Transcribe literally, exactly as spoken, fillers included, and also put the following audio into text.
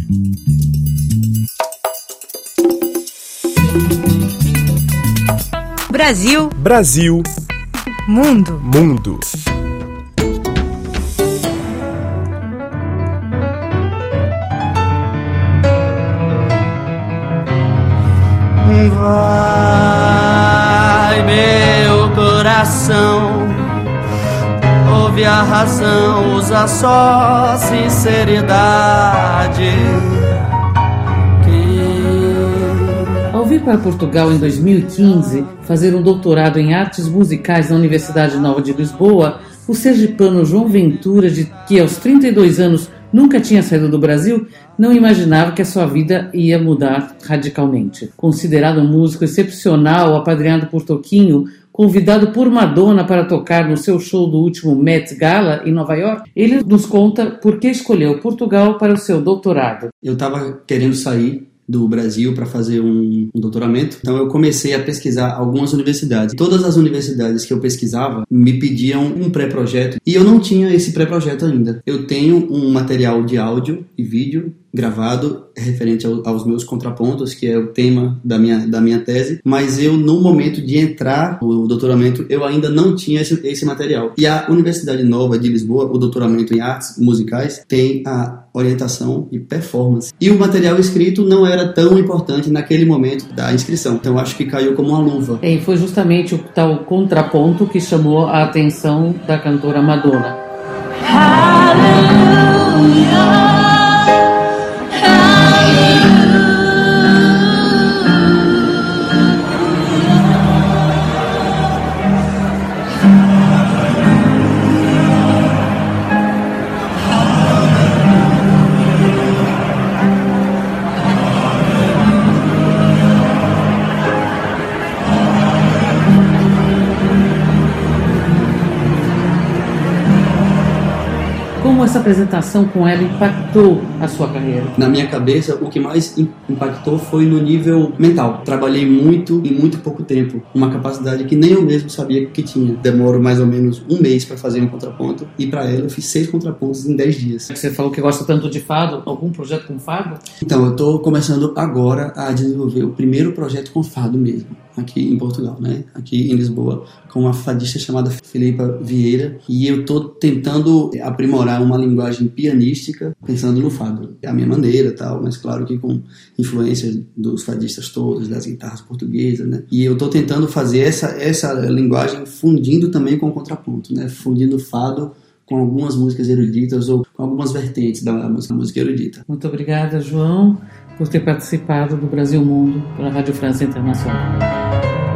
Brasil. Brasil. Mundo. Mundo. Vai, meu coração, ouve a razão, usa só sinceridade. Ao vir para Portugal em dois mil e quinze fazer um doutorado em artes musicais na Universidade Nova de Lisboa, o sergipano João Ventura, de que aos trinta e dois anos nunca tinha saído do Brasil, não imaginava que a sua vida ia mudar radicalmente. Considerado um músico excepcional, apadrinhado por Toquinho, convidado por Madonna para tocar no seu show do último Met Gala em Nova York, ele nos conta por que escolheu Portugal para o seu doutorado. Eu estava querendo sair do Brasil para fazer um, um doutoramento. Então eu comecei a pesquisar algumas universidades. Todas as universidades que eu pesquisava me pediam um pré-projeto e eu não tinha esse pré-projeto ainda. Eu tenho um material de áudio e vídeo gravado referente ao, aos meus contrapontos, que é o tema da minha, da minha tese, mas eu, no momento de entrar no doutoramento, eu ainda não tinha esse, esse material. E a Universidade Nova de Lisboa, o doutoramento em artes musicais, tem a orientação e performance. E o material escrito não era tão importante naquele momento da inscrição. Então acho que caiu como uma luva. E foi justamente o tal contraponto que chamou a atenção da cantora Madonna. Hallelujah. Como essa apresentação com ela impactou a sua carreira? Na minha cabeça, o que mais impactou foi no nível mental. Trabalhei muito em muito pouco tempo, uma capacidade que nem eu mesmo sabia que tinha. Demoro mais ou menos um mês para fazer um contraponto e para ela eu fiz seis contrapontos em dez dias. Você falou que gosta tanto de fado, algum projeto com fado? Então, eu estou começando agora a desenvolver o primeiro projeto com fado mesmo, aqui em Portugal, né? Aqui em Lisboa, com uma fadista chamada Filipa Vieira, e eu estou tentando aprimorar uma linguagem pianística, pensando no fado, é a minha maneira, tal, mas claro que com influências dos fadistas todos, das guitarras portuguesas, né? E eu estou tentando fazer essa essa linguagem fundindo também com o contraponto, né? Fundindo o fado com algumas músicas eruditas ou com algumas vertentes da música, música erudita. Muito obrigada, João, por ter participado do Brasil Mundo pela Rádio França Internacional.